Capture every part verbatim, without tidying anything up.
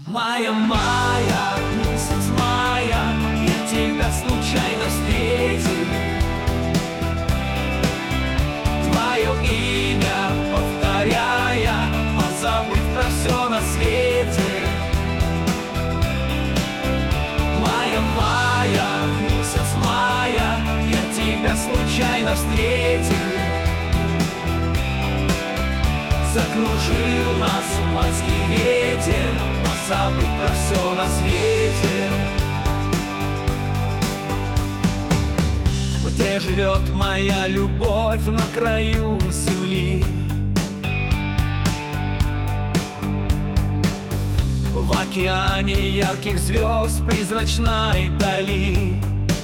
Мая, мая, месяц мая, я тебя случайно встретил. Твое имя повторяя, позабыв про все на свете. Мая, мая, месяц мая, я тебя случайно встретил. Закружил нас майский ветер, позабыв про все на свете. Где живет моя любовь на краю земли? В океане ярких звезд призрачной дали.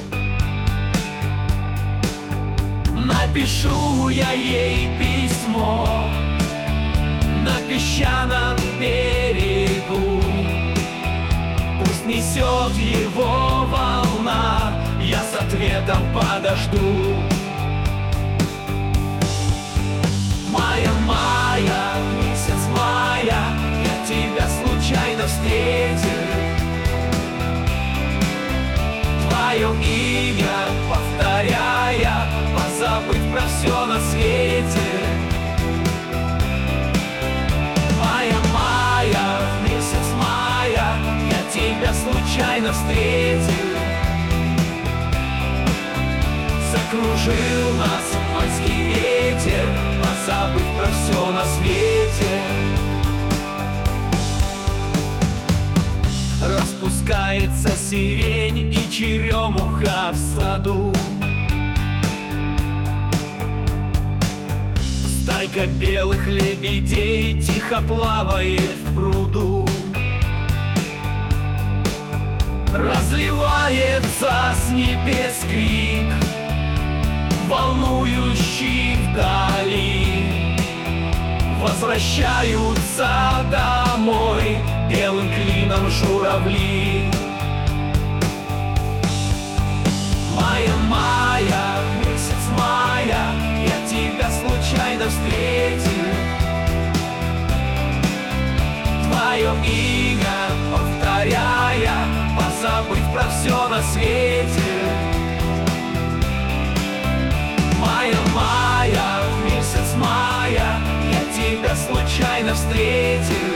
Напишу я ей письмо на песчаном берегу. Пусть несет его волна, я с ответом подожду. Мая, мая, месяц мая, я тебя случайно встретил. Твое имя повторяя, позабыв про все на свете. Мая, мая, месяц мая, я тебя случайно встретил. Закружил нас майский ветер, позабыв про все на свете. Распускается сирень и черемуха в саду. Стайка белых лебедей тихо плавает в пруду. Разливается с небес крик, волнующий вдали. Возвращаются домой белым клином журавли. Мая, мая, месяц мая, я тебя случайно встретил. Твое имя повторяя, позабыв про все на свете. Мая, мая, месяц мая, я тебя случайно встретил.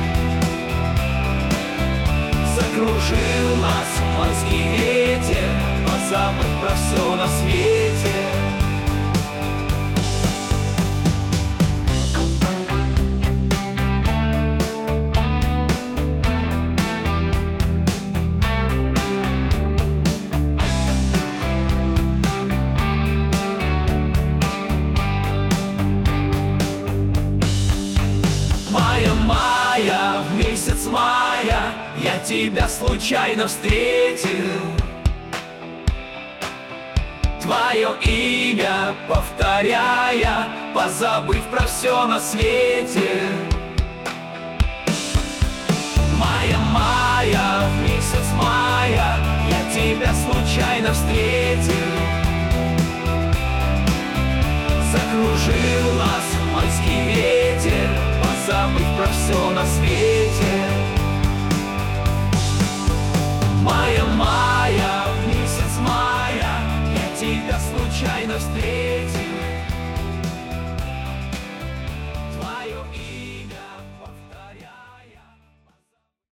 Закружил нас майский ветер, позабыв про все на свете. Мая, в месяц мая, я тебя случайно встретил. Твое имя повторяя, позабыв про все на свете. Мая, мая, в месяц мая, я тебя случайно встретил. Закружил нас майский ветер, позабыв про все на свете.